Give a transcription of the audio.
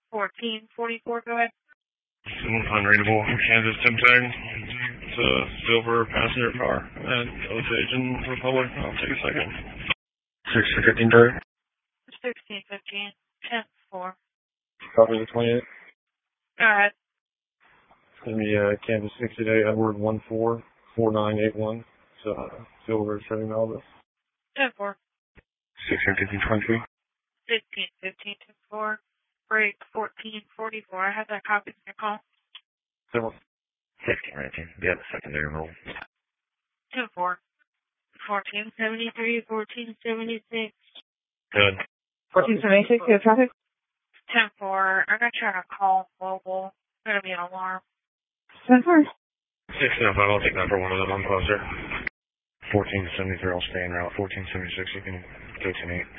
1444, go ahead. Unreadable from Kansas Timtang. It's a silver passenger car at Osage Republic. I'll take a second. 1615 Terry. 1615, 10-4. Copy the 28. Go ahead. It's going to be Kansas 60 Day Edward 144981. It's silver Chevy Malibu. 10-4. 1615 23. 1615, 10-4. Break 1444. I have that copy in your call. 1619. Yeah, the secondary rule. 10-4. 1473, 1476. Good. 1476, you have traffic? 10-4. I'm going to try to call mobile. It's going to be an alarm. 10-4. 1605, I'll take that for one of them. I'm closer. 1473, I'll stay en route. 1476, you can go to me.